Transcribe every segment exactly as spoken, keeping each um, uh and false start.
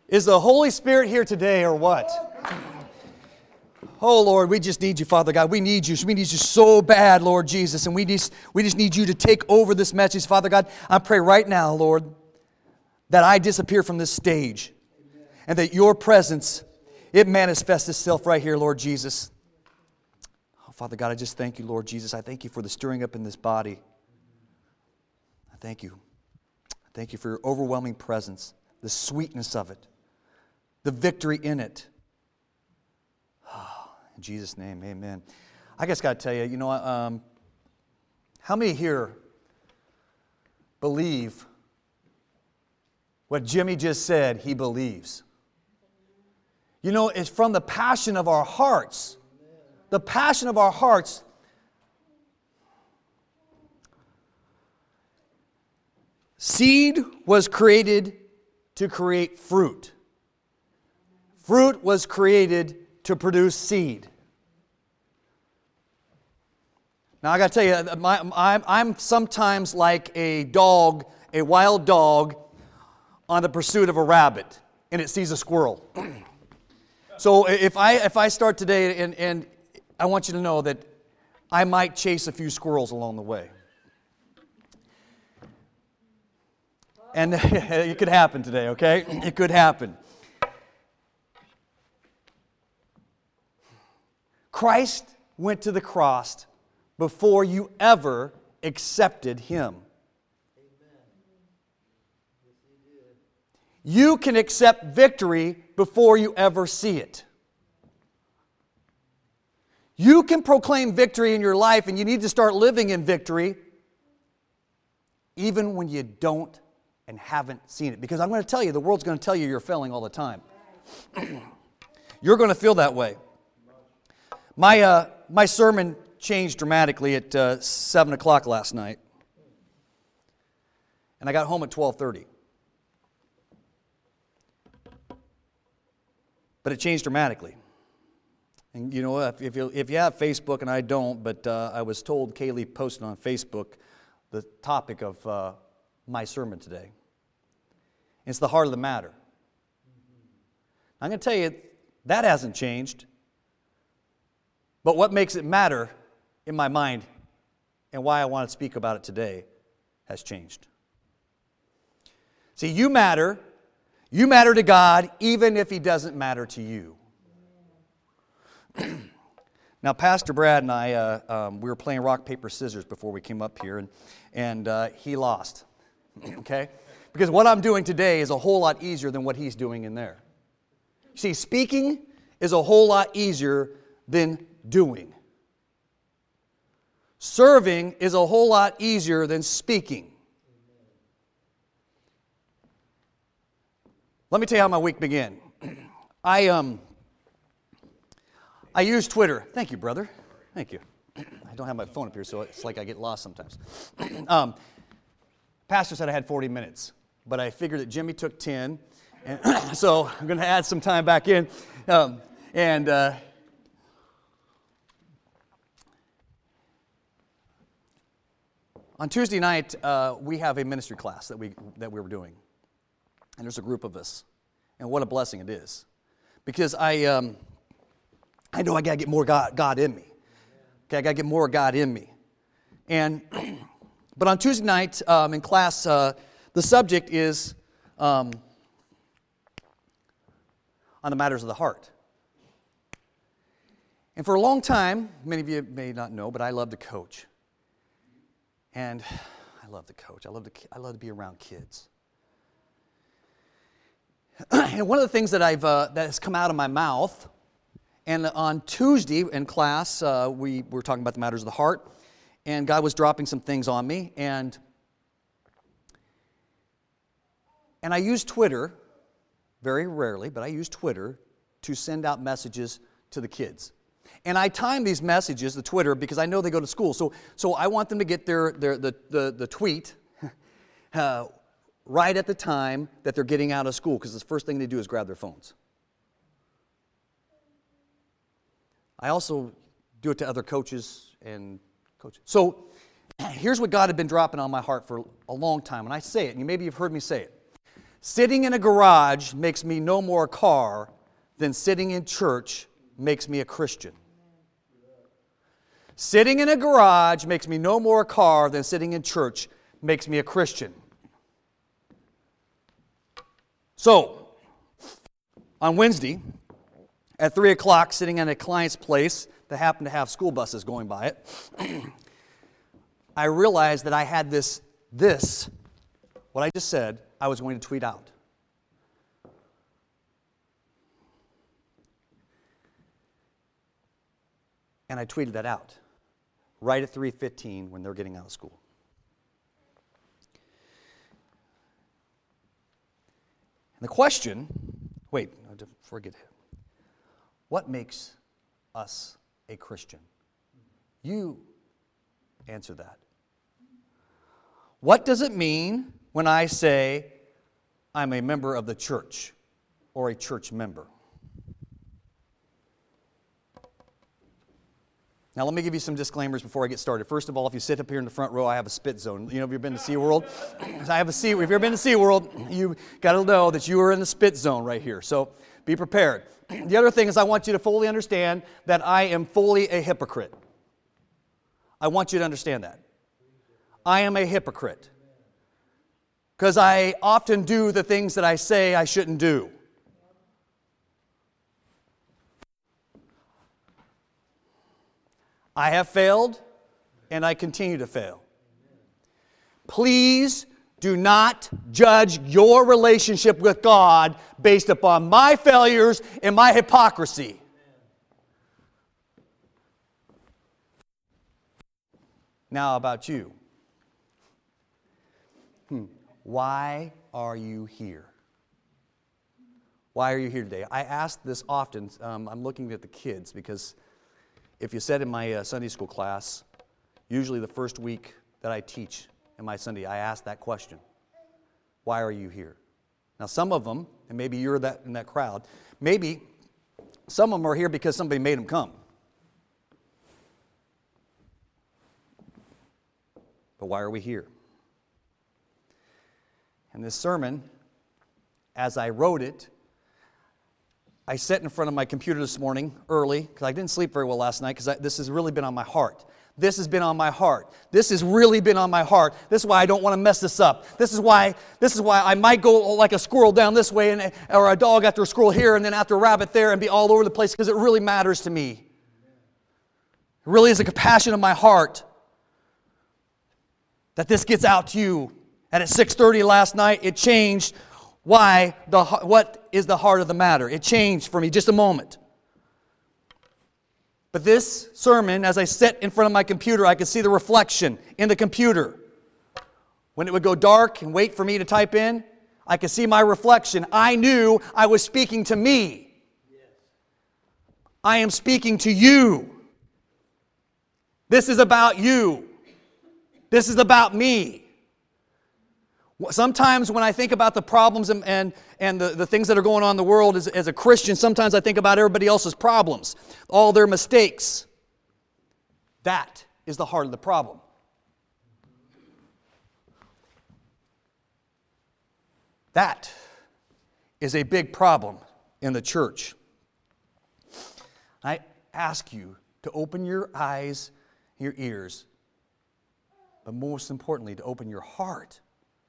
Is the Holy Spirit here today or what? Oh, Lord, we just need you, Father God. We need you. We need you so bad, Lord Jesus. And we just, we just need you to take over this message, Father God. I pray right now, Lord, that I disappear from this stage. And that your presence, it manifests itself right here, Lord Jesus. Oh, Father God, I just thank you, Lord Jesus. I thank you for the stirring up in this body. I thank you. I thank you for your overwhelming presence, the sweetness of it, the victory in it. Oh, in Jesus' name, amen. I just got to tell you, you know, um, how many here believe what Jimmy just said he believes? You know, it's from the passion of our hearts. The passion of our hearts. Seed was created to create fruit. Fruit was created to produce seed. Now I got to tell you, my, I'm, I'm sometimes like a dog, a wild dog, on the pursuit of a rabbit, and it sees a squirrel. So if I if I start today, and, and I want you to know that I might chase a few squirrels along the way. And it could happen today, okay? It could happen. Christ went to the cross before you ever accepted Him. You can accept victory before you ever see it. You can proclaim victory in your life, and you need to start living in victory even when you don't and haven't seen it. Because I'm going to tell you, the world's going to tell you you're failing all the time. You're going to feel that way. My uh, my sermon changed dramatically at uh, seven o'clock last night. And I got home at twelve thirty. But it changed dramatically. And you know, if, if, you, if you have Facebook, and I don't, but uh, I was told Kaylee posted on Facebook the topic of uh, my sermon today. It's the heart of the matter. I'm going to tell you, that hasn't changed. But what makes it matter in my mind and why I want to speak about it today has changed. See, you matter. You matter to God even if He doesn't matter to you. Now, Pastor Brad and I, uh, um, we were playing rock, paper, scissors before we came up here, and, and uh, he lost. Okay? Because what I'm doing today is a whole lot easier than what he's doing in there. See, speaking is a whole lot easier than doing. Serving is a whole lot easier than speaking. Let me tell you how my week began. I um I use Twitter. Thank you, brother. Thank you. I don't have my phone up here, so it's like I get lost sometimes. um, Pastor said I had forty minutes, but I figured that Jimmy took ten, and so I'm going to add some time back in. Um, and uh, on Tuesday night, uh, we have a ministry class that we that we were doing. And there's a group of us. And what a blessing it is. Because I um, I know I got to get more God, God in me. Okay, I got to get more God in me. And, but on Tuesday night um, in class, uh, the subject is um, on the matters of the heart. And for a long time, many of you may not know, but I love to coach. And I love to coach. I love to, I love to be around kids. And one of the things that I've uh, that has come out of my mouth, and on Tuesday in class, uh, we were talking about the matters of the heart, and God was dropping some things on me, and and I use Twitter, very rarely, but I use Twitter to send out messages to the kids. And I time these messages, the Twitter, because I know they go to school, so so I want them to get their their the the, the tweet. uh, right at the time that they're getting out of school, because the first thing they do is grab their phones. I also do it to other coaches and coaches. So here's what God had been dropping on my heart for a long time, and I say it, and maybe you've heard me say it. Sitting in a garage makes me no more a car than sitting in church makes me a Christian. Sitting in a garage makes me no more a car than sitting in church makes me a Christian. So, on Wednesday, at three o'clock, sitting in a client's place that happened to have school buses going by it, I realized that I had this, this, what I just said, I was going to tweet out. And I tweeted that out right at three fifteen when they're getting out of school. And the question, wait, forget it. What makes us a Christian? You answer that. What does it mean when I say I'm a member of the church or a church member? Now, let me give you some disclaimers before I get started. First of all, if you sit up here in the front row, I have a spit zone. You know, if you've been to SeaWorld, I have a sea. If you've ever been to SeaWorld, you've got to know that you are in the spit zone right here. So be prepared. The other thing is I want you to fully understand that I am fully a hypocrite. I want you to understand that. I am a hypocrite. Because I often do the things that I say I shouldn't do. I have failed, and I continue to fail. Please do not judge your relationship with God based upon my failures and my hypocrisy. Now about you. Hmm. Why are you here? Why are you here today? I ask this often. Um, I'm looking at the kids because if you said in my uh, Sunday school class, usually the first week that I teach in my Sunday, I ask that question. Why are you here? Now some of them, and maybe you're that in that crowd, maybe some of them are here because somebody made them come. But why are we here? And this sermon, as I wrote it, I sat in front of my computer this morning early because I didn't sleep very well last night because this has really been on my heart. This has been on my heart. This has really been on my heart. This is why I don't want to mess this up. This is why this is why I might go like a squirrel down this way and, or a dog after a squirrel here and then after a rabbit there and be all over the place because it really matters to me. It really is a compassion of my heart that this gets out to you. And at six thirty last night, it changed why the what is the heart of the matter. It changed for me just a moment. But this sermon, as I sat in front of my computer, I could see the reflection in the computer. When it would go dark and wait for me to type in, I could see my reflection. I knew I was speaking to me. I am speaking to you. This is about you. This is about me. Sometimes when I think about the problems and, and, and the, the things that are going on in the world as, as a Christian, sometimes I think about everybody else's problems, all their mistakes. That is the heart of the problem. That is a big problem in the church. I ask you to open your eyes, your ears, but most importantly, to open your heart.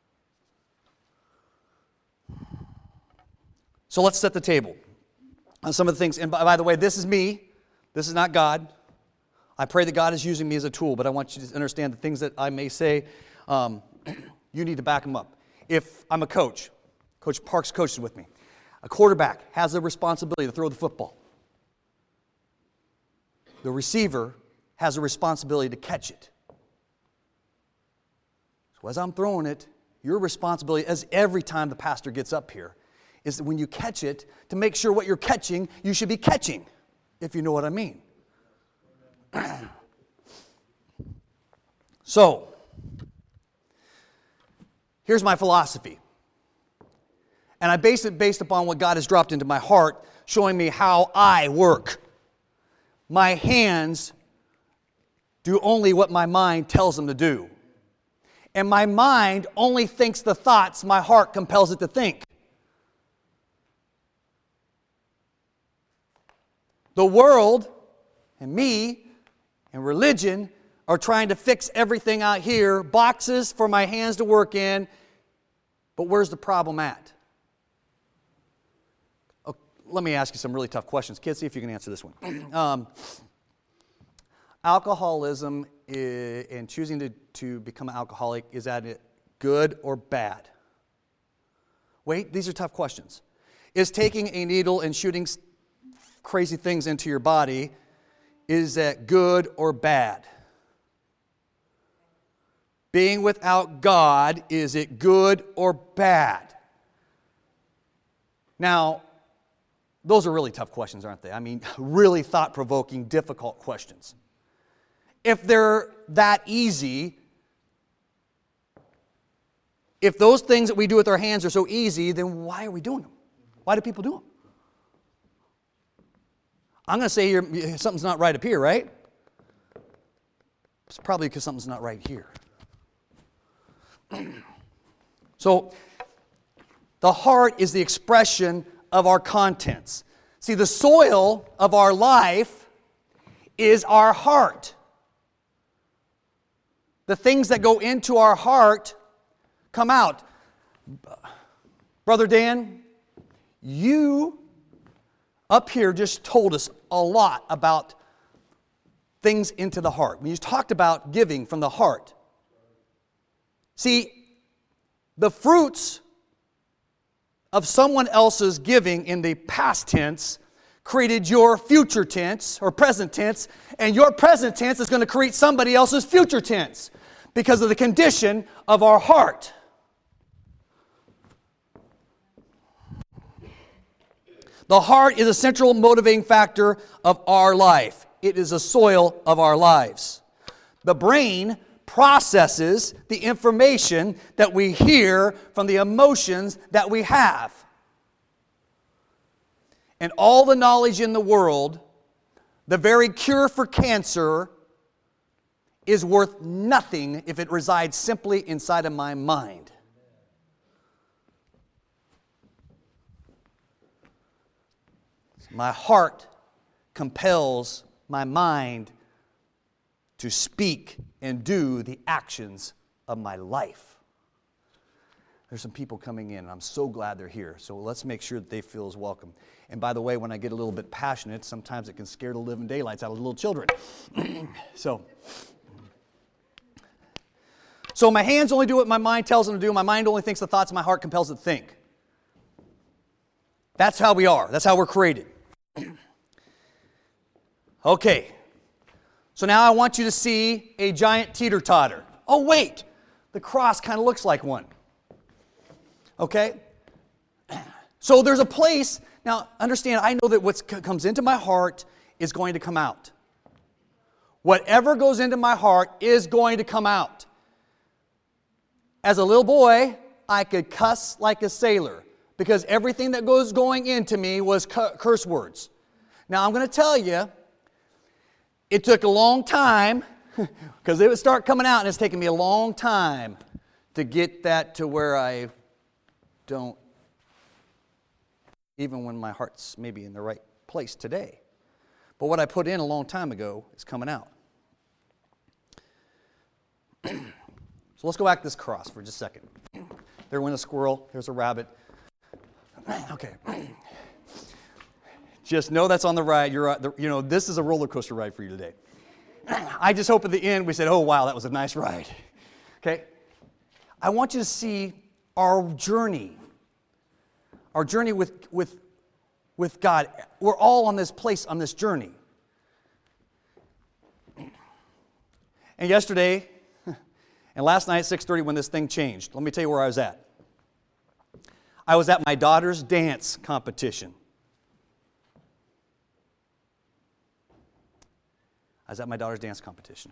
So let's set the table on some of the things. And by, by the way, this is me. This is not God. I pray that God is using me as a tool, but I want you to understand the things that I may say, um, you need to back them up. If I'm a coach, Coach Parks coaches with me, a quarterback has a responsibility to throw the football. The receiver has a responsibility to catch it. So as I'm throwing it, your responsibility, as every time the pastor gets up here, is that when you catch it, to make sure what you're catching, you should be catching, if you know what I mean. So, here's my philosophy. And I base it based upon what God has dropped into my heart, showing me how I work. My hands do only what my mind tells them to do. And my mind only thinks the thoughts my heart compels it to think. The world and me and religion are trying to fix everything out here, boxes for my hands to work in, but where's the problem at? Oh, let me ask you some really tough questions. Kids, see if you can answer this one. Um, alcoholism is, and choosing to, to become an alcoholic, is that it good or bad? Wait, these are tough questions. Is taking a needle and shooting crazy things into your body, is that good or bad? Being without God, is it good or bad? Now, those are really tough questions, aren't they? I mean, really thought-provoking, difficult questions. If they're that easy, if those things that we do with our hands are so easy, then why are we doing them? Why do people do them? I'm going to say you're, something's not right up here, right? It's probably because something's not right here. So, the heart is the expression of our contents. See, the soil of our life is our heart. The things that go into our heart come out. Brother Dan, you up here just told us a lot about things into the heart. When you talked about giving from the heart. See, the fruits of someone else's giving in the past tense created your future tense or present tense, and your present tense is going to create somebody else's future tense because of the condition of our heart. The heart is a central motivating factor of our life. It is the soil of our lives. The brain processes the information that we hear from the emotions that we have. And all the knowledge in the world, the very cure for cancer, is worth nothing if it resides simply inside of my mind. My heart compels my mind to speak and do the actions of my life. There's some people coming in, and I'm so glad they're here. So let's make sure that they feel as welcome. And by the way, when I get a little bit passionate, sometimes it can scare the living daylights out of little children. so, so my hands only do what my mind tells them to do. My mind only thinks the thoughts my heart compels it to think. That's how we are. That's how we're created. Okay. So now I want you to see a giant teeter-totter. Oh, wait. The cross kind of looks like one. Okay? So there's a place. Now, understand, I know that what comes into my heart is going to come out. Whatever goes into my heart is going to come out. As a little boy, I could cuss like a sailor because everything that goes going into me was cu- curse words. Now, I'm going to tell you, it took a long time because it would start coming out, and it's taken me a long time to get that to where I don't, even when my heart's maybe in the right place today. But what I put in a long time ago is coming out. So let's go back to this cross for just a second. There went a squirrel. There's a rabbit. Okay. Just know that's on the ride. You're, you know, this is a roller coaster ride for you today. I just hope at the end we said, oh, wow, that was a nice ride. Okay? I want you to see our journey. Our journey with, with, with God. We're all on this place, on this journey. And yesterday, and last night at six thirty when this thing changed, let me tell you where I was at. I was at my daughter's dance competition. I was at my daughter's dance competition.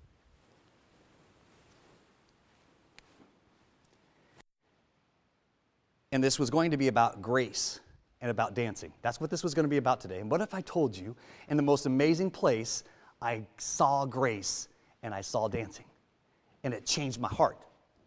And this was going to be about grace and about dancing. That's what this was going to be about today. And what if I told you, in the most amazing place, I saw grace and I saw dancing. And it changed my heart.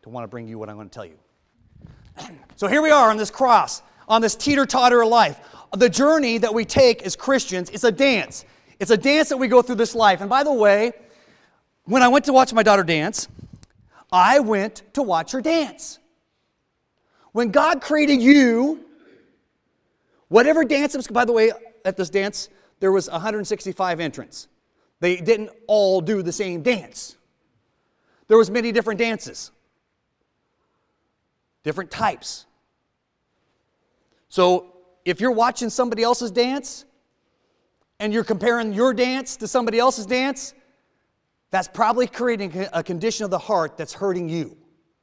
to want to bring you what I'm going to tell you. So here we are on this cross, on this teeter-totter life. The journey that we take as Christians is a dance. It's a dance that we go through this life. And by the way, when I went to watch my daughter dance, I went to watch her dance. When God created you, whatever dance it was, by the way, at this dance, there was one hundred sixty-five entrants. They didn't all do the same dance. There was many different dances. Different types. So if you're watching somebody else's dance and you're comparing your dance to somebody else's dance, that's probably creating a condition of the heart that's hurting you.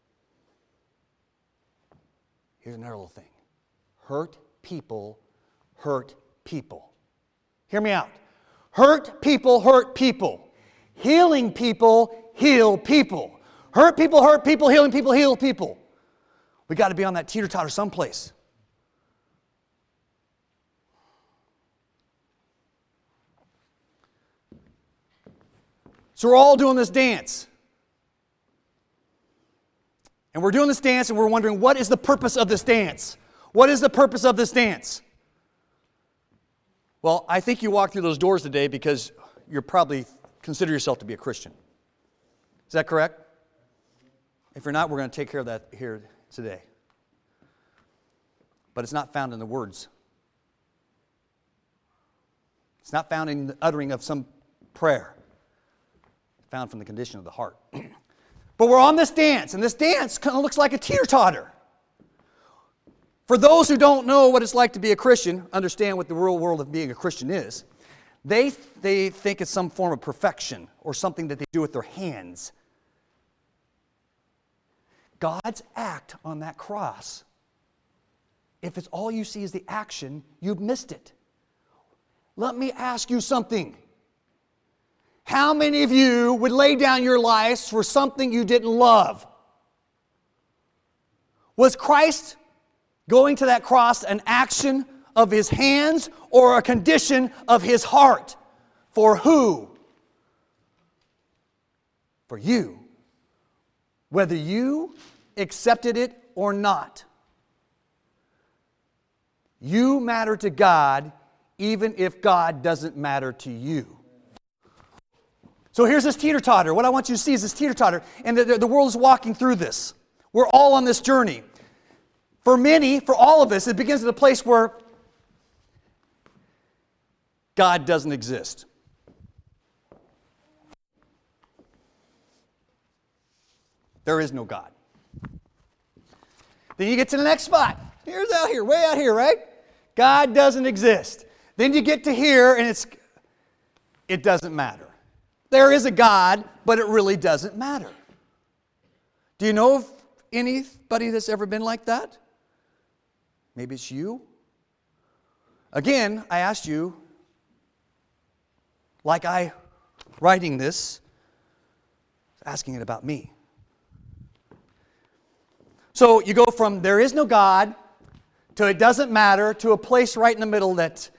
Here's another little thing. Hurt people hurt people. Hear me out. Hurt people hurt people. Healing people heal people. Hurt people hurt people. Healing people heal people. We got to be on that teeter-totter someplace. So we're all doing this dance. And we're doing this dance and we're wondering, what is the purpose of this dance? What is the purpose of this dance? Well, I think you walked through those doors today because you probably consider yourself to be a Christian. Is that correct? If you're not, we're going to take care of that here today. But it's not found in the words. It's not found in the uttering of some prayer. It's found from the condition of the heart. But we're on this dance, and this dance kind of looks like a teeter-totter. For those who don't know what it's like to be a Christian, understand what the real world of being a Christian is, they, they think it's some form of perfection or something that they do with their hands. God's act on that cross, if it's all you see is the action, you've missed it. Let me ask you something. How many of you would lay down your lives for something you didn't love? Was Christ going to that cross an action of his hands or a condition of his heart? For who? For you. Whether you accepted it or not. You matter to God even if God doesn't matter to you. So here's this teeter-totter. What I want you to see is this teeter-totter. And the, the world is walking through this. We're all on this journey. For many, for all of us, it begins at a place where God doesn't exist. There is no God. Then you get to the next spot. Here's out here, way out here, right? God doesn't exist. Then you get to here, and it's it doesn't matter. There is a God, but it really doesn't matter. Do you know of anybody that's ever been like that? Maybe it's you. Again, I asked you, like I writing this, asking it about me. So you go from there is no God to it doesn't matter to a place right in the middle that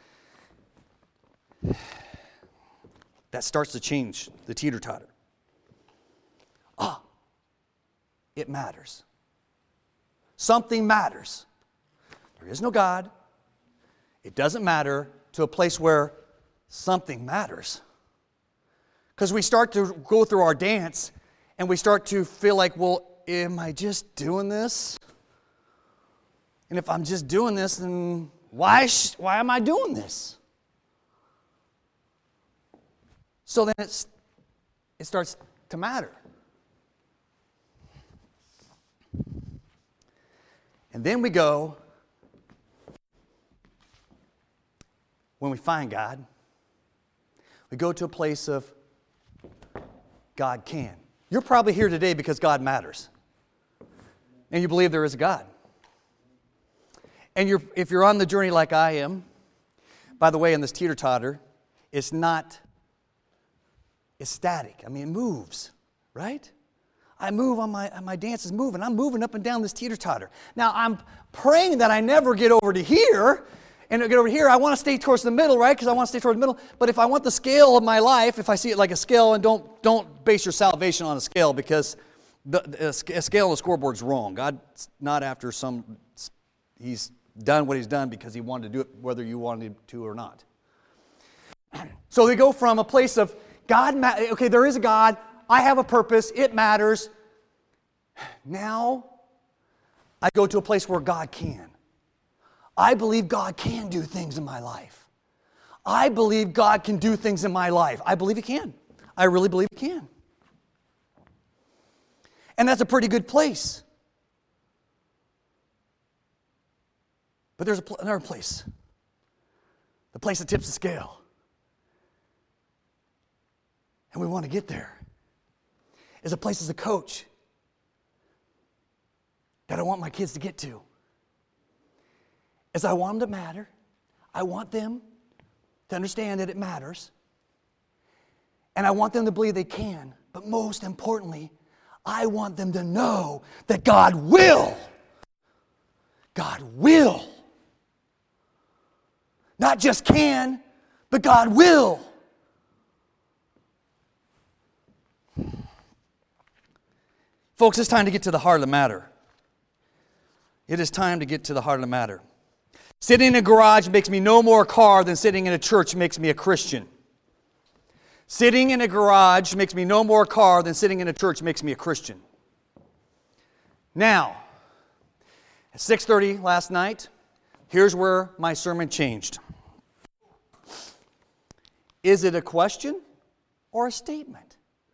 that starts to change the teeter-totter. Ah, it matters. Something matters. There is no God. It doesn't matter to a place where something matters. Because we start to go through our dance and we start to feel like, well, am I just doing this? And if I'm just doing this, then why, sh- why am I doing this? So then it's, it starts to matter. And then we go, when we find God, we go to a place of God can. You're probably here today because God matters. And you believe there is a God. And you're, if you're on the journey like I am, by the way, in this teeter-totter, it's not, it's static. I mean, it moves, right? I move on my, my dance is moving. I'm moving up and down this teeter-totter. Now, I'm praying that I never get over to here. And get over here, I want to stay towards the middle, right? Because I want to stay towards the middle. But if I want the scale of my life, if I see it like a scale, and don't, don't base your salvation on a scale, because the, the scale on the scoreboard's wrong. God's not after some, he's done what he's done because he wanted to do it whether you wanted to or not. So they go from a place of God, okay, there is a God, I have a purpose, it matters. Now, I go to a place where God can. I believe God can do things in my life. I believe God can do things in my life. I believe He can. I really believe He can. And that's a pretty good place. But there's another place. The place that tips the scale. And we want to get there. Is a place as a coach that I want my kids to get to. Is I want them to matter. I want them to understand that it matters. And I want them to believe they can. But most importantly, I want them to know that God will. God will. Not just can, but God will. Folks, it's time to get to the heart of the matter. It is time to get to the heart of the matter. Sitting in a garage makes me no more a car than sitting in a church makes me a Christian. Sitting in a garage makes me no more a car than sitting in a church makes me a Christian. Now, at six thirty last night, here's where my sermon changed. Is it a question or a statement?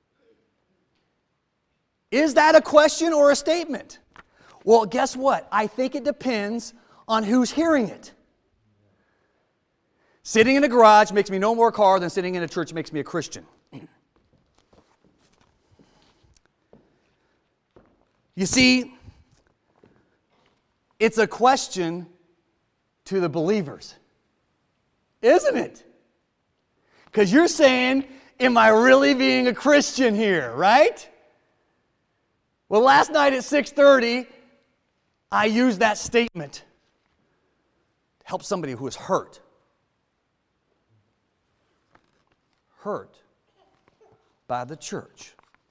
Is that a question or a statement? Well, guess what? I think it depends on who's hearing it. Sitting in a garage makes me no more a car than sitting in a church makes me a Christian. You see, it's a question to the believers, isn't it? Because you're saying, am I really being a Christian here, right? Well, last night at six thirty, I used that statement to help somebody who was hurt. Hurt by the church.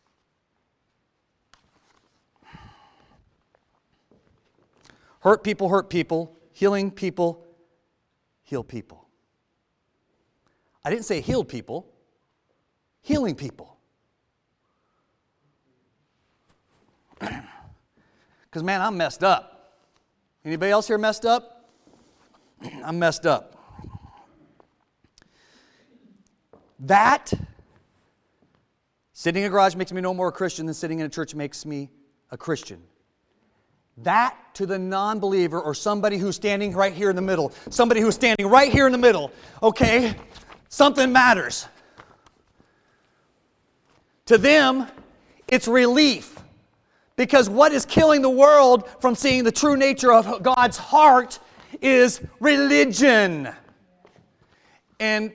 Hurt people hurt people. Healing people heal people. I didn't say healed people. Healing people. Because, man, I'm messed up. Anybody else here messed up? I'm messed up. That, sitting in a garage makes me no more a Christian than sitting in a church makes me a Christian. That to the non-believer or somebody who's standing right here in the middle, somebody who's standing right here in the middle, okay, something matters. To them, it's relief. Because what is killing the world from seeing the true nature of God's heart is religion. And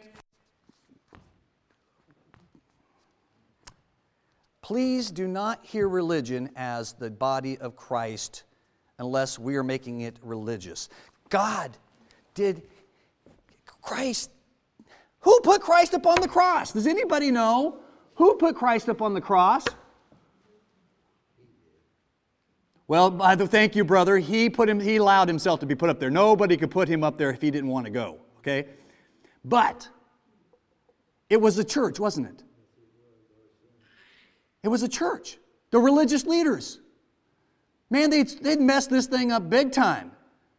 please do not hear religion as the body of Christ unless we are making it religious. God did, Christ, who put Christ upon the cross? Does anybody know who put Christ upon the cross? Well, by the, thank you, brother. He put him. He allowed himself to be put up there. Nobody could put him up there if he didn't want to go. Okay, but it was a church, wasn't it? It was a church. The religious leaders, man, they'd, they'd mess this thing up big time.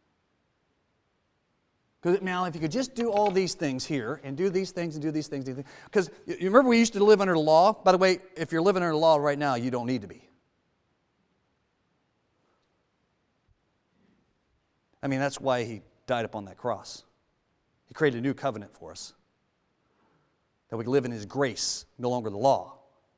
Because now, if you could just do all these things here and do these things and do these things, because you remember we used to live under the law. By the way, if you're living under the law right now, you don't need to be. I mean, that's why He died upon that cross. He created a new covenant for us. That we can live in His grace, no longer the law.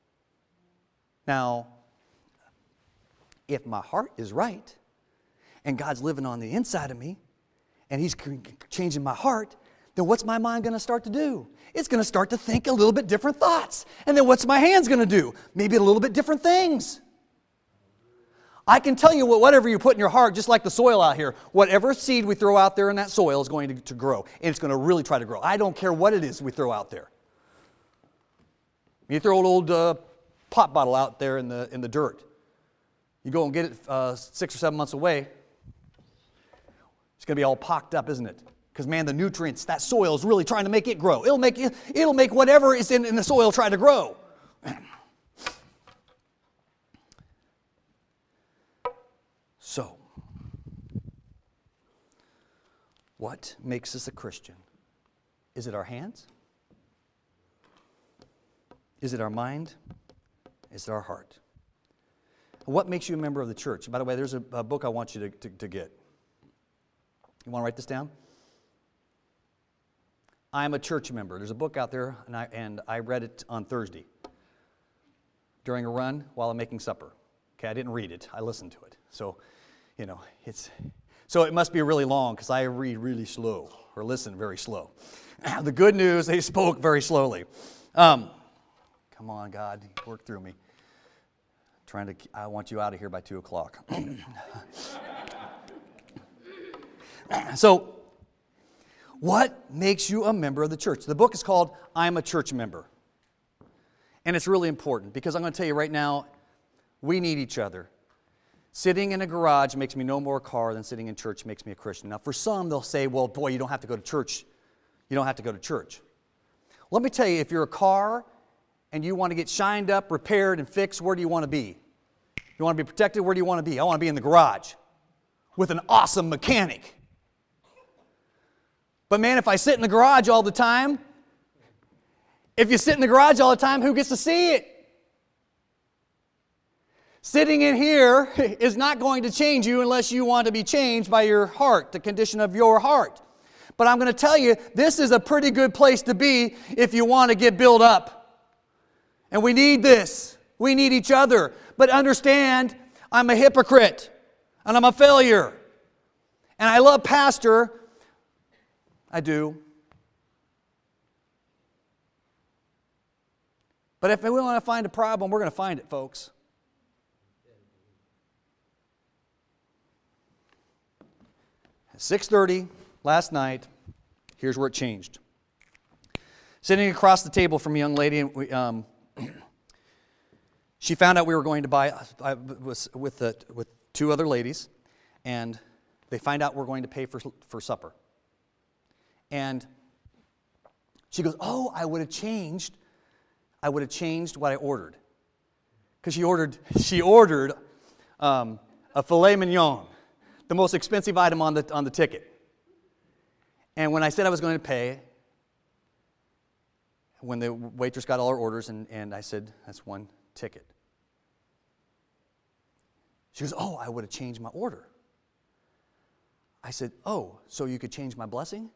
Now, if my heart is right, and God's living on the inside of me, and He's changing my heart, then what's my mind going to start to do? It's going to start to think a little bit different thoughts. And then what's my hands going to do? Maybe a little bit different things. I can tell you what, whatever you put in your heart, just like the soil out here, whatever seed we throw out there in that soil is going to, to grow. And it's going to really try to grow. I don't care what it is we throw out there. You throw an old uh, pop bottle out there in the, in the dirt. You go and get it uh, six or seven months away, it's going to be all pocked up, isn't it? Because, man, the nutrients, that soil is really trying to make it grow. It'll make, it'll make whatever is in, in the soil try to grow. So, what makes us a Christian? Is it our hands? Is it our mind? Is it our heart? What makes you a member of the church? By the way, there's a, a book I want you to, to, to get. You want to write this down? I am a church member. There's a book out there, and I, and I read it on Thursday during a run while I'm making supper. Okay, I didn't read it. I listened to it. So, you know, it's so it must be really long because I read really slow or listen very slow. The good news, they spoke very slowly. Um, come on, God, work through me. Trying to, I want you out of here by two o'clock. So, what makes you a member of the church? The book is called I'm a Church Member. And it's really important because I'm going to tell you right now, we need each other. Sitting in a garage makes me no more a car than sitting in church makes me a Christian. Now, for some, they'll say, well, boy, you don't have to go to church. You don't have to go to church. Let me tell you, if you're a car and you want to get shined up, repaired, and fixed, where do you want to be? You want to be protected? Where do you want to be? I want to be in the garage with an awesome mechanic. But man, if I sit in the garage all the time, if you sit in the garage all the time, who gets to see it? Sitting in here is not going to change you unless you want to be changed by your heart, the condition of your heart. But I'm going to tell you, this is a pretty good place to be if you want to get built up. And we need this. We need each other. But understand, I'm a hypocrite, and I'm a failure. And I love Pastor. I do. But if we want to find a problem, we're going to find it, folks. At six thirty last night, here's where it changed. Sitting across the table from a young lady, and we, um, she found out we were going to buy. I was with the, with two other ladies, and they find out we're going to pay for for supper. And she goes, "Oh, I would have changed. I would have changed what I ordered, because she ordered she ordered um, a filet mignon, the most expensive item on the on the ticket. And when I said I was going to pay, when the waitress got all our orders, and, and I said, that's one ticket. She goes, oh, I would have changed my order. I said, oh, so you could change my blessing?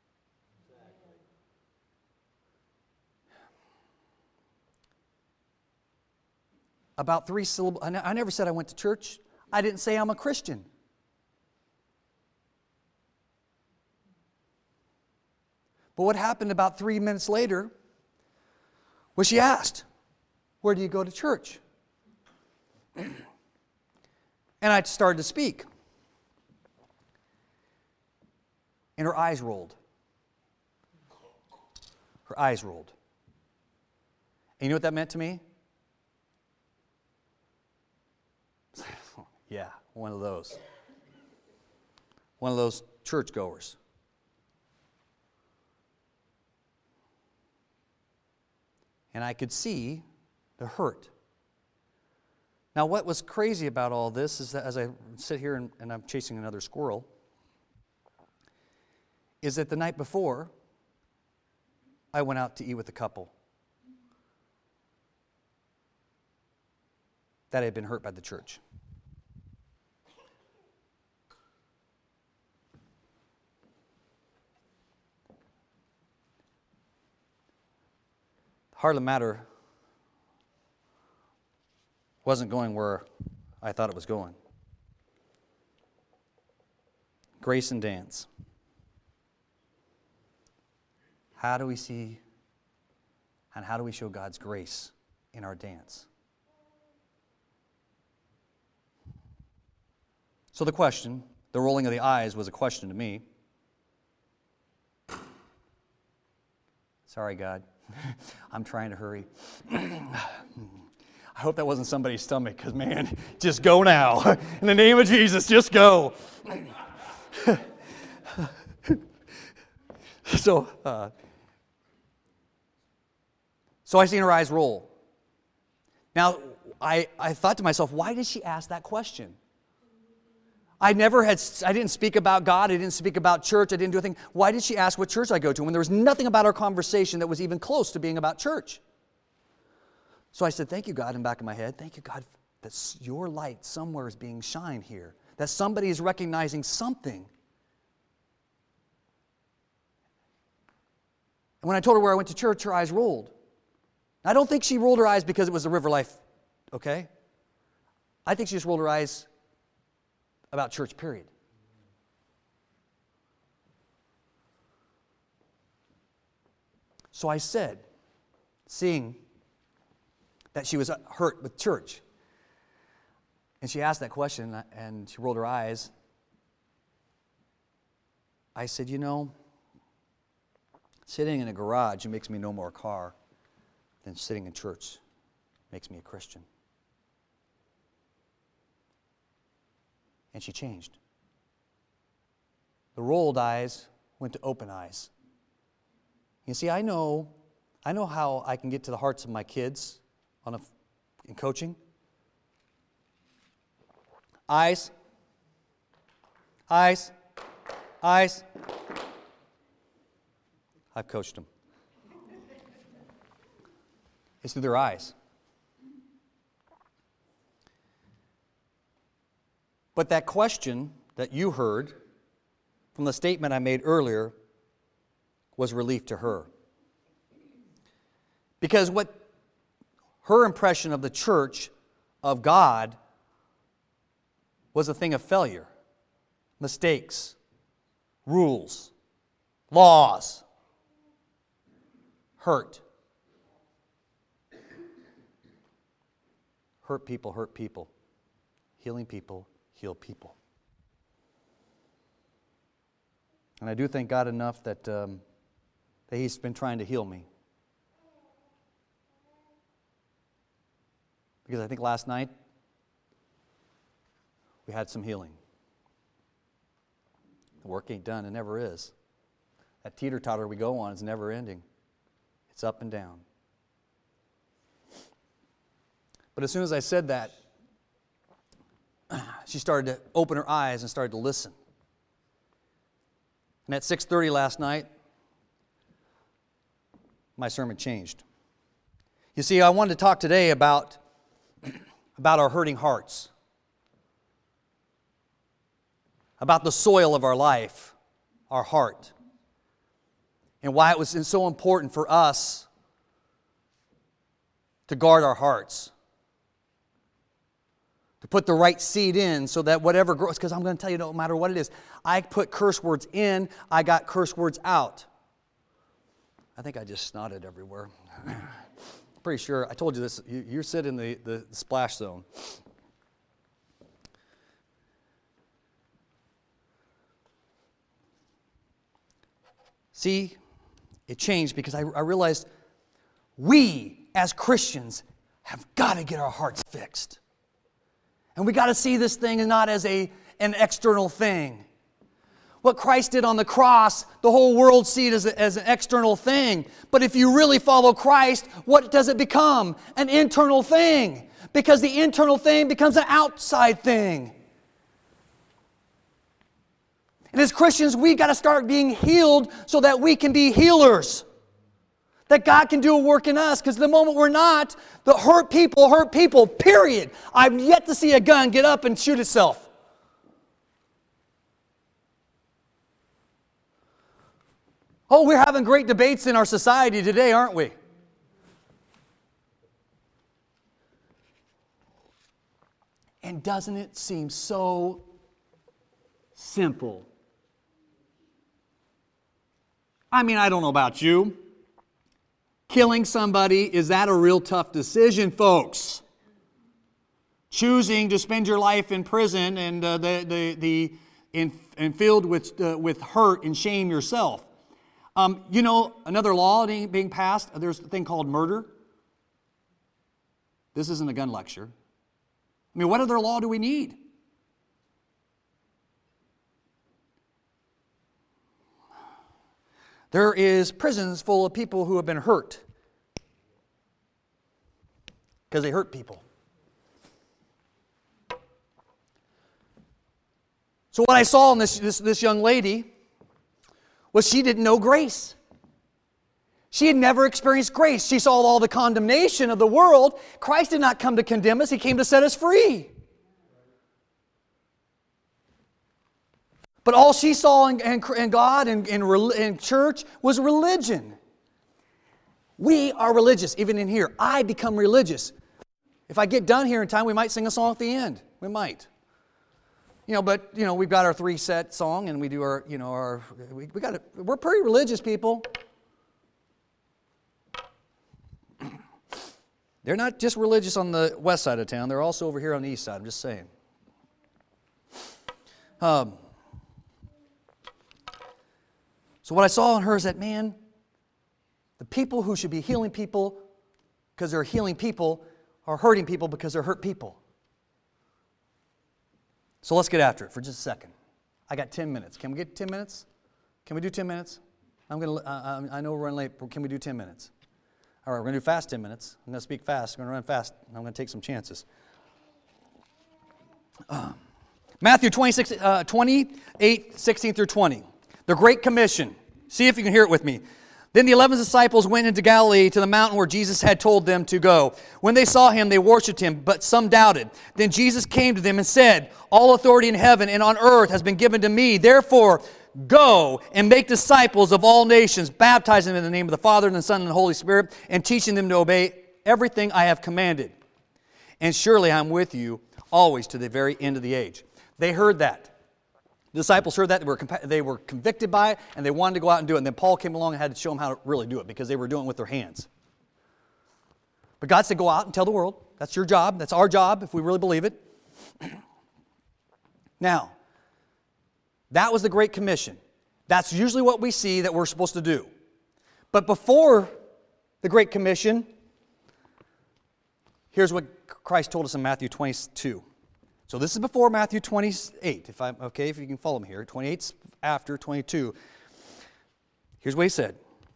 About three syllables. I never said I went to church. I didn't say I'm a Christian. But what happened about three minutes later was she asked, where do you go to church? And I started to speak. And her eyes rolled. Her eyes rolled. And you know what that meant to me? Yeah, one of those. One of those churchgoers. And I could see the hurt. Now, what was crazy about all this is that as I sit here and, and I'm chasing another squirrel, is that the night before, I went out to eat with a couple that had been hurt by the church. The heart of the matter wasn't going where I thought it was going. Grace and dance. How do we see and how do we show God's grace in our dance? So the question, the rolling of the eyes was a question to me. Sorry, God. I'm trying to hurry. I hope that wasn't somebody's stomach, because, man, just go now. In the name of Jesus, just go. so, uh, so I seen her eyes roll. Now, I, I thought to myself, why did she ask that question? I never had, I didn't speak about God, I didn't speak about church, I didn't do anything. Why did she ask what church I go to when there was nothing about our conversation that was even close to being about church? So I said, thank you, God, in the back of my head. Thank you, God, that your light somewhere is being shined here. That somebody is recognizing something. And when I told her where I went to church, her eyes rolled. I don't think she rolled her eyes because it was the River Life, okay? I think she just rolled her eyes about church, period. So I said, seeing that she was hurt with church, and she asked that question, and she rolled her eyes, I said, you know, sitting in a garage makes me no more a car than sitting in church makes me a Christian. And she changed. The rolled eyes went to open eyes. You see, I know, I know how I can get to the hearts of my kids on a, in coaching. Eyes, eyes, eyes. I've coached them. It's through their eyes. But that question that you heard from the statement I made earlier was relief to her. Because what her impression of the church, of God, was a thing of failure, mistakes, rules, laws, hurt. Hurt people, hurt people. Healing people, heal people. And I do thank God enough that, um, that He's been trying to heal me. Because I think last night we had some healing. The work ain't done, it never is. That teeter-totter we go on is never ending. It's up and down. But as soon as I said that, she started to open her eyes and started to listen. And at six thirty last night, my sermon changed. You see, I wanted to talk today about, about our hurting hearts, about the soil of our life, our heart, and why it was so important for us to guard our hearts, to put the right seed in so that whatever grows, because I'm going to tell you, no matter what it is, I put curse words in, I got curse words out. I think I just snotted everywhere. Pretty sure, I told you this, you, you sit in the, the splash zone. See, it changed because I, I realized we, as Christians, have got to get our hearts fixed. And we got to see this thing not as a, an external thing. What Christ did on the cross, the whole world see it as, a, as an external thing. But if you really follow Christ, what does it become? An internal thing. Because the internal thing becomes an outside thing. And as Christians, we got to start being healed so that we can be healers. That God can do a work in us. Because the moment we're not, the hurt people hurt people, period. I've yet to see a gun get up and shoot itself. Oh, we're having great debates in our society today, aren't we? And doesn't it seem so simple? I mean, I don't know about you. Killing somebody, is that a real tough decision, folks? Choosing to spend your life in prison and uh, the the the in, and filled with uh, with hurt and shame yourself. Um, you know, another law being passed. There's a thing called murder. This isn't a gun lecture. I mean, what other law do we need? There is prisons full of people who have been hurt because they hurt people. So what I saw in this, this, this young lady was she didn't know grace. She had never experienced grace. She saw all the condemnation of the world. Christ did not come to condemn us. He came to set us free. But all she saw in, in, in God and in, in, in church was religion. We are religious, even in here. I become religious. If I get done here in time, we might sing a song at the end. We might. You know, but, you know, we've got our three-set song, and we do our, you know, our, we, we got it. We're pretty religious people. They're not just religious on the west side of town. They're also over here on the east side. I'm just saying. Um, so what I saw in her is that, man, the people who should be healing people because they're healing people are hurting people because they're hurt people. So let's get after it for just a second. I got ten minutes. Can we get ten minutes? Can we do ten minutes? I'm gonna. Uh, I know we're running late, but can we do ten minutes? All right, we're going to do fast ten minutes. I'm going to speak fast. I'm going to run fast. I'm going to take some chances. Uh, Matthew twenty-six, uh, twenty-eight, sixteen through twenty. The Great Commission. See if you can hear it with me. Then the eleven disciples went into Galilee to the mountain where Jesus had told them to go. When they saw him, they worshipped him, but some doubted. Then Jesus came to them and said, all authority in heaven and on earth has been given to me. Therefore, go and make disciples of all nations, baptizing them in the name of the Father and the Son and the Holy Spirit, and teaching them to obey everything I have commanded. And surely I am with you always to the very end of the age. They heard that. The disciples heard that. They were, they were convicted by it, and they wanted to go out and do it. And then Paul came along and had to show them how to really do it because they were doing it with their hands. But God said, go out and tell the world. That's your job. That's our job if we really believe it. Now, that was the Great Commission. That's usually what we see that we're supposed to do. But before the Great Commission, here's what Christ told us in Matthew twenty-two. So this is before Matthew twenty-eight. If I'm okay, if you can follow me here. twenty-eight's after twenty-two. Here's what he said.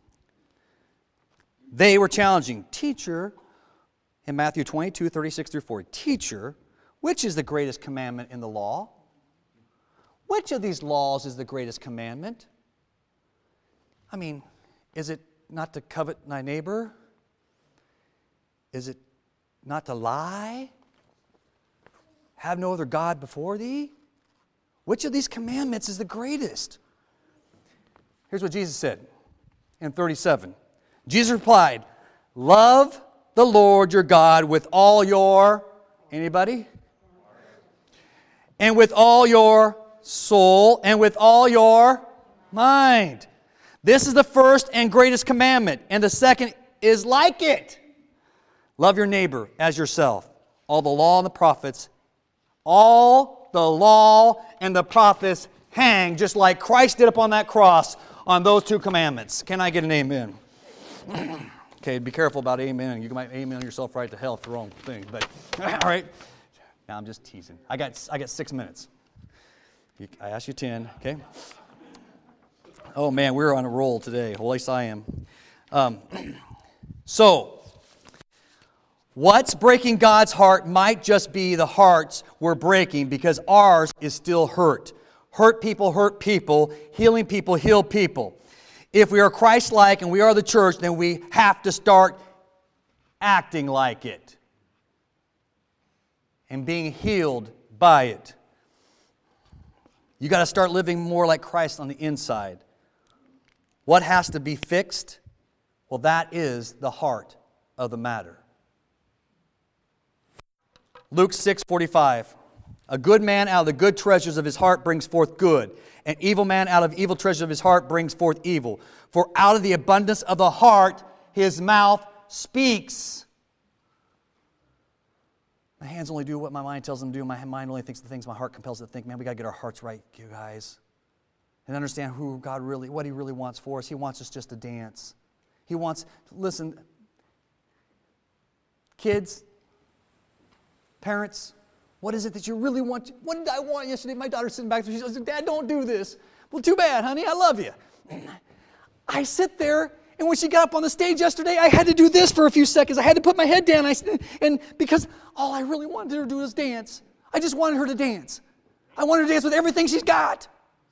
They were challenging, teacher, in Matthew twenty-two, thirty-six through forty. Teacher, which is the greatest commandment in the law? Which of these laws is the greatest commandment? I mean, is it not to covet thy neighbor? Is it not to lie? Have no other God before thee? Which of these commandments is the greatest? Here's what Jesus said in thirty-seven. Jesus replied, love the Lord your God with all your, anybody? And with all your soul, and with all your mind. This is the first and greatest commandment, and the second is like it. Love your neighbor as yourself. All the law and the prophets, all the law and the prophets hang, just like Christ did upon that cross, on those two commandments. Can I get an amen? Okay, be careful about amen. You might amen yourself right to hell for the wrong thing. But all right, now I'm just teasing. I got I got six minutes. I asked you ten. Okay. Oh man, we're on a roll today. Well, at least I am. Um, so. What's breaking God's heart might just be the hearts we're breaking because ours is still hurt. Hurt people hurt people. Healing people heal people. If we are Christ-like and we are the church, then we have to start acting like it and being healed by it. You got to start living more like Christ on the inside. What has to be fixed? Well, that is the heart of the matter. Luke six forty-five. A good man out of the good treasures of his heart brings forth good. An evil man out of evil treasures of his heart brings forth evil. For out of the abundance of the heart his mouth speaks. My hands only do what my mind tells them to do. My mind only thinks the things my heart compels it to think. Man, we got to get our hearts right, you guys. And understand who God really, what He really wants for us. He wants us just to dance. He wants, listen, kids, Parents, what is it that you really want? What did I want yesterday? My daughter's sitting back there. She says, Dad, don't do this. Well, too bad, honey. I love you. I sit there, and when she got up on the stage yesterday, I had to do this for a few seconds. I had to put my head down. I, and because all I really wanted her to do was dance. I just wanted her to dance. I wanted her to dance with everything she's got.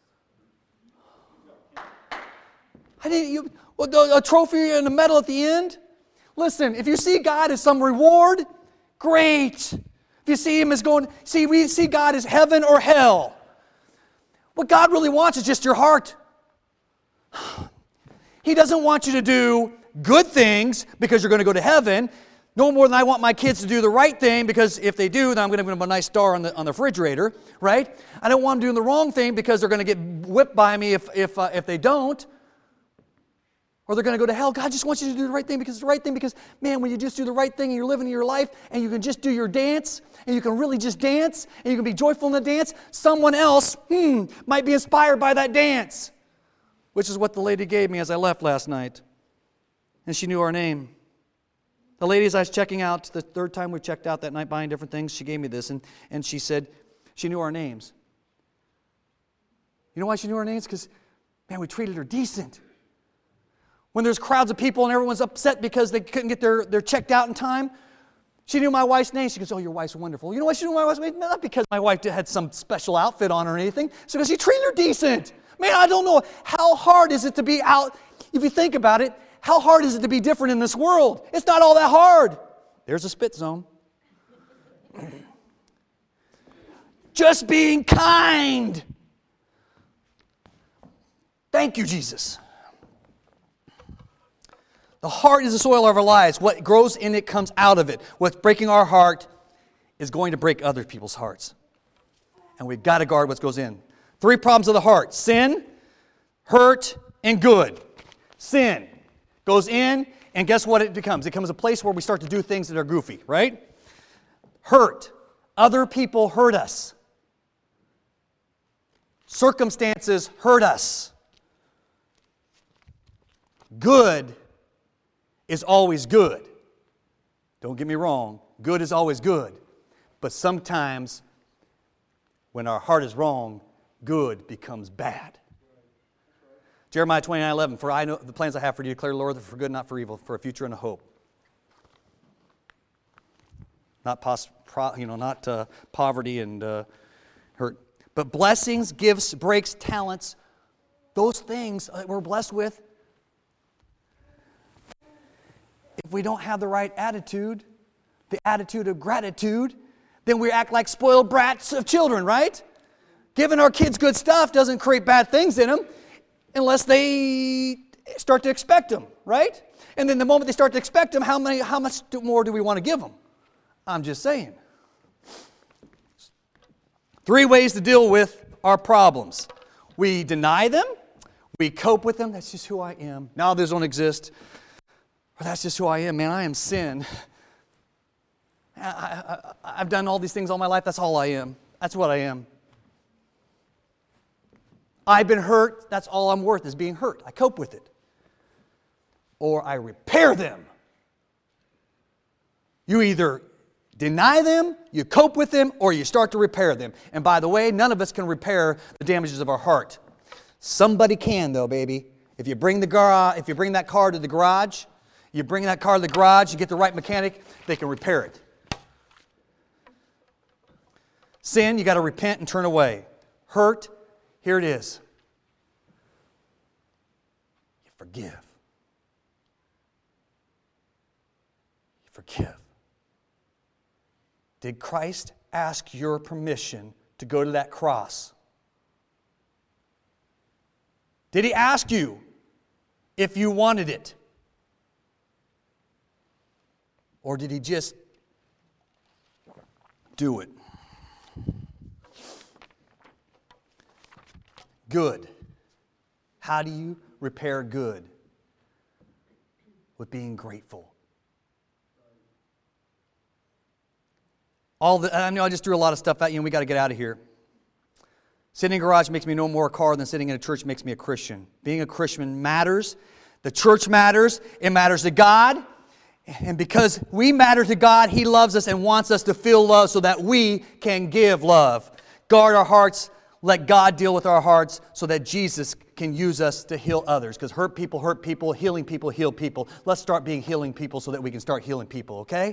I didn't, you, a trophy and a medal at the end. Listen, if you see God as some reward, great. If you see Him as going, see, we see God as heaven or hell. What God really wants is just your heart. He doesn't want you to do good things because you're going to go to heaven, no more than I want my kids to do the right thing because if they do, then I'm going to give them a nice star on the, on the refrigerator, right? I don't want them doing the wrong thing because they're going to get whipped by me if, if, uh, if they don't. Or they're going to go to hell. God just wants you to do the right thing because it's the right thing because, man, when you just do the right thing and you're living your life and you can just do your dance and you can really just dance and you can be joyful in the dance, someone else, hmm, might be inspired by that dance, which is what the lady gave me as I left last night. And she knew our name. The lady, as I was checking out, the third time we checked out that night buying different things, she gave me this and, and she said she knew our names. You know why she knew our names? Because, man, we treated her decent. When there's crowds of people and everyone's upset because they couldn't get their, their checked out in time, she knew my wife's name. She goes, oh, your wife's wonderful. You know why she knew my wife's name? Not because my wife had some special outfit on or anything. It's because she treated her decent. Man, I don't know. How hard is it to be out? If you think about it, how hard is it to be different in this world? It's not all that hard. There's a spit zone. Just being kind. Thank you, Jesus. The heart is the soil of our lives. What grows in it comes out of it. What's breaking our heart is going to break other people's hearts. And we've got to guard what goes in. Three problems of the heart. Sin, hurt, and good. Sin goes in, and guess what it becomes? It becomes a place where we start to do things that are goofy, right? Hurt. Other people hurt us. Circumstances hurt us. Good is always good. Don't get me wrong. Good is always good. But sometimes when our heart is wrong, good becomes bad. Jeremiah twenty-nine eleven, for I know the plans I have for you, declare the Lord, they're for good, not for evil, for a future and a hope. Not pos, pro, you know, not uh, poverty and uh, hurt. But blessings, gifts, breaks, talents, those things that we're blessed with, if we don't have the right attitude, the attitude of gratitude, then we act like spoiled brats of children, right? Giving our kids good stuff doesn't create bad things in them unless they start to expect them, right? And then the moment they start to expect them, how many, how much more do we want to give them? I'm just saying. Three ways to deal with our problems. We deny them. We cope with them. That's just who I am. Now those don't exist. Or that's just who I am, man. I am sin. I, I, I've done all these things all my life. That's all I am. That's what I am. I've been hurt. That's all I'm worth is being hurt. I cope with it. Or I repair them. You either deny them, you cope with them, or you start to repair them. And by the way, none of us can repair the damages of our heart. Somebody can, though, baby. If you bring the gar- if you bring that car to the garage, you bring that car to the garage, you get the right mechanic, they can repair it. Sin, you got to repent and turn away. Hurt, here it is. You forgive. You forgive. Did Christ ask your permission to go to that cross? Did He ask you if you wanted it? Or did He just do it? Good. How do you repair good? With being grateful. All the, I know I just threw a lot of stuff at you and we got to get out of here. Sitting in a garage makes me no more a car than sitting in a church makes me a Christian. Being a Christian matters. The church matters. It matters to God. And because we matter to God, He loves us and wants us to feel love so that we can give love. Guard our hearts. Let God deal with our hearts so that Jesus can use us to heal others. Because hurt people hurt people, healing people heal people. Let's start being healing people so that we can start healing people, okay?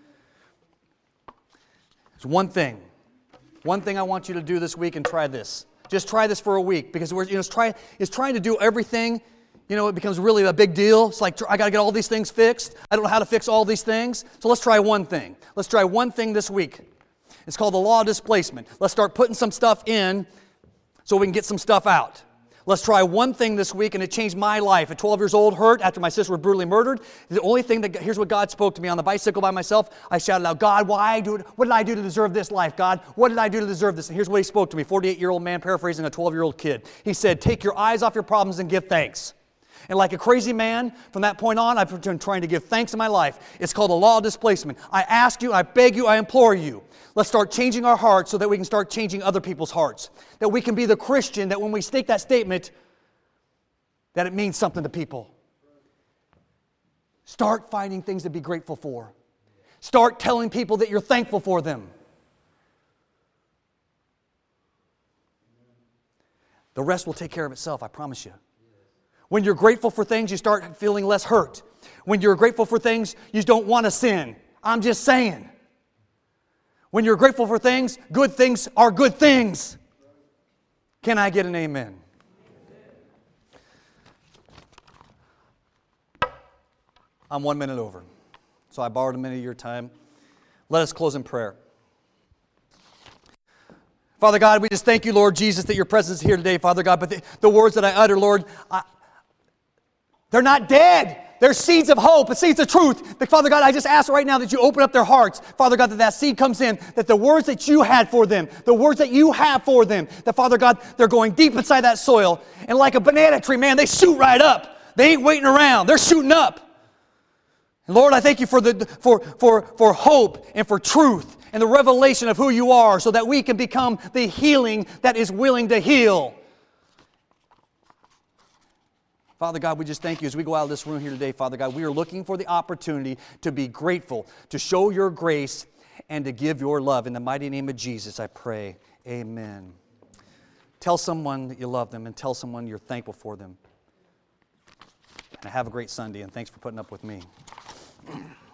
There's one thing. One thing I want you to do this week, and try this. Just try this for a week, because we're, you know, it's, try, it's trying to do everything. You know, it becomes really a big deal. It's like, I got to get all these things fixed. I don't know how to fix all these things. So let's try one thing. Let's try one thing this week. It's called the law of displacement. Let's start putting some stuff in so we can get some stuff out. Let's try one thing this week, and it changed my life. At twelve years old, hurt after my sister was brutally murdered. The only thing that, here's what God spoke to me on the bicycle by myself. I shouted out, God, why do it? What did I do to deserve this life, God? What did I do to deserve this? And here's what He spoke to me, forty-eight-year-old man paraphrasing a twelve-year-old kid. He said, take your eyes off your problems and give thanks. And like a crazy man, from that point on, I've been trying to give thanks in my life. It's called the law of displacement. I ask you, I beg you, I implore you. Let's start changing our hearts so that we can start changing other people's hearts. That we can be the Christian that when we state that statement, that it means something to people. Start finding things to be grateful for. Start telling people that you're thankful for them. The rest will take care of itself, I promise you. When you're grateful for things, you start feeling less hurt. When you're grateful for things, you don't want to sin. I'm just saying. When you're grateful for things, good things are good things. Can I get an amen? I'm one minute over, so I borrowed a minute of your time. Let us close in prayer. Father God, we just thank you, Lord Jesus, that your presence is here today, Father God. But the, the words that I utter, Lord, I, they're not dead. They're seeds of hope, and seeds of truth. But Father God, I just ask right now that you open up their hearts. Father God, that that seed comes in, that the words that you had for them, the words that you have for them, that Father God, they're going deep inside that soil. And like a banana tree, man, they shoot right up. They ain't waiting around. They're shooting up. And Lord, I thank you for, the, for, for, for hope and for truth and the revelation of who you are so that we can become the healing that is willing to heal. Father God, we just thank you as we go out of this room here today, Father God. We are looking for the opportunity to be grateful, to show your grace, and to give your love. In the mighty name of Jesus, I pray. Amen. Tell someone that you love them and tell someone you're thankful for them. And have a great Sunday, and thanks for putting up with me.